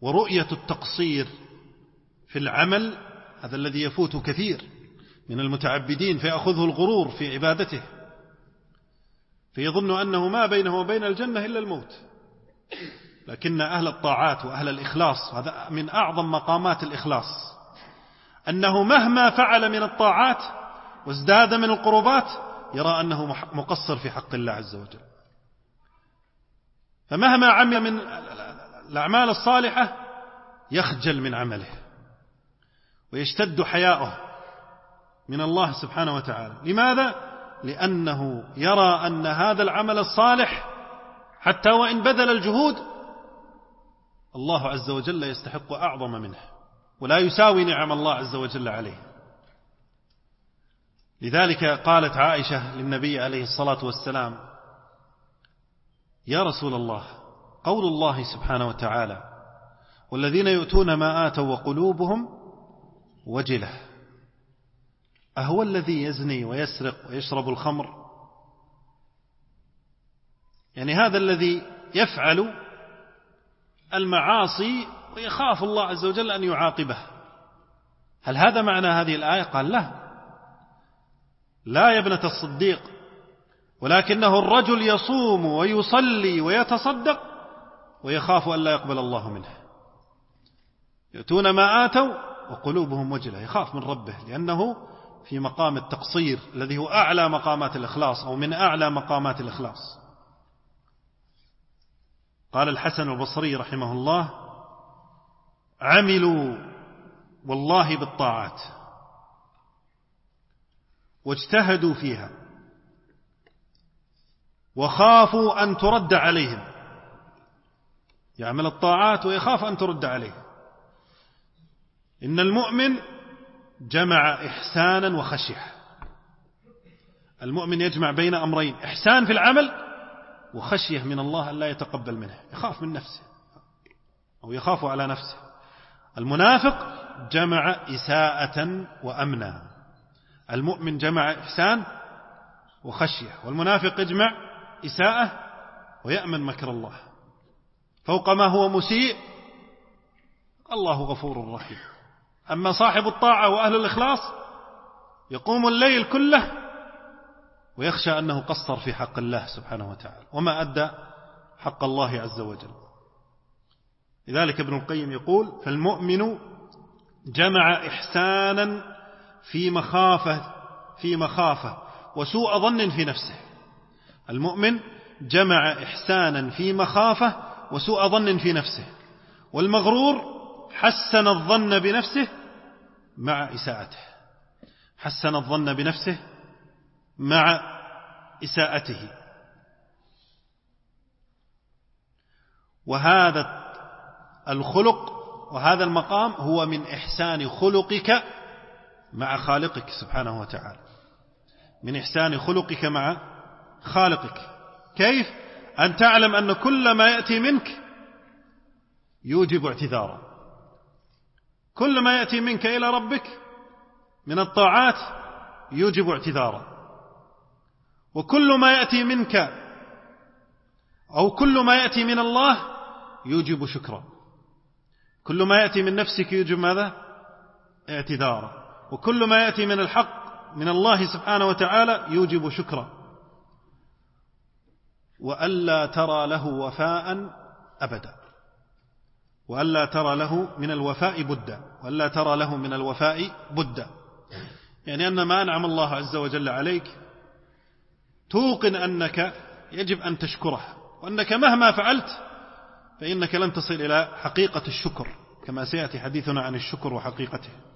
ورؤية التقصير في العمل، هذا الذي يفوت كثير من المتعبدين، فيأخذه الغرور في عبادته، فيظن أنه ما بينه وبين الجنة إلا الموت. لكن أهل الطاعات وأهل الإخلاص، هذا من أعظم مقامات الإخلاص، أنه مهما فعل من الطاعات وازداد من القربات يرى أنه مقصر في حق الله عز وجل، فمهما عمل من الأعمال الصالحة يخجل من عمله ويشتد حياؤه من الله سبحانه وتعالى. لماذا؟ لأنه يرى أن هذا العمل الصالح حتى وإن بذل الجهود الله عز وجل يستحق أعظم منه، ولا يساوي نعم الله عز وجل عليه. لذلك قالت عائشة للنبي عليه الصلاة والسلام: يا رسول الله، قول الله سبحانه وتعالى: والذين يؤتون ما آتوا وقلوبهم وجلة، أهو الذي يزني ويسرق ويشرب الخمر؟ يعني هذا الذي يفعل المعاصي ويخاف الله عز وجل أن يعاقبه، هل هذا معنى هذه الآية؟ قال لا يا ابنة الصديق، ولكنه الرجل يصوم ويصلي ويتصدق ويخاف أن لا يقبل الله منه. يؤتون ما آتوا وقلوبهم وجلة، يخاف من ربه، لأنه في مقام التقصير الذي هو أعلى مقامات الإخلاص، أو من أعلى مقامات الإخلاص. قال الحسن البصري رحمه الله: عملوا والله بالطاعات واجتهدوا فيها وخافوا أن ترد عليهم، يعمل الطاعات ويخاف أن ترد عليه. إن المؤمن جمع إحسانا وخشية، المؤمن يجمع بين أمرين: إحسان في العمل وخشية من الله أن لا يتقبل منه، يخاف من نفسه أو يخاف على نفسه. المنافق جمع إساءة وأمنا، المؤمن جمع إحسان وخشية، والمنافق يجمع إساءة ويأمن مكر الله. فوق ما هو مسيء الله غفور رحيم. أما صاحب الطاعة وأهل الإخلاص يقوم الليل كله ويخشى أنه قصر في حق الله سبحانه وتعالى وما أدى حق الله عز وجل. لذلك ابن القيم يقول: فالمؤمن جمع إحسانا في مخافة وسوء ظن في نفسه. المؤمن جمع إحسانا في مخافة وسوء ظن في نفسه، والمغرور حسن الظن بنفسه مع إساءته، حسن الظن بنفسه مع إساءته. وهذا الخلق وهذا المقام هو من إحسان خلقك مع خالقك سبحانه وتعالى، من إحسان خلقك مع خالقك. كيف؟ أن تعلم أن كل ما يأتي منك يوجب اعتذارا، كل ما يأتي منك إلى ربك من الطاعات يوجب اعتذارا، وكل ما يأتي منك أو كل ما يأتي من الله يوجب شكرا. كل ما يأتي من نفسك يوجب ماذا؟ اعتذارا. وكل ما يأتي من الحق من الله سبحانه وتعالى يوجب شكرا. وألا ترى له وفاء أبدا، وألا ترى له من الوفاء بدا، وألا ترى له من الوفاء بدا، يعني أن ما أنعم الله عز وجل عليك توقن أنك يجب أن تشكره، وأنك مهما فعلت فإنك لن تصل إلى حقيقة الشكر، كما سيأتي حديثنا عن الشكر وحقيقته.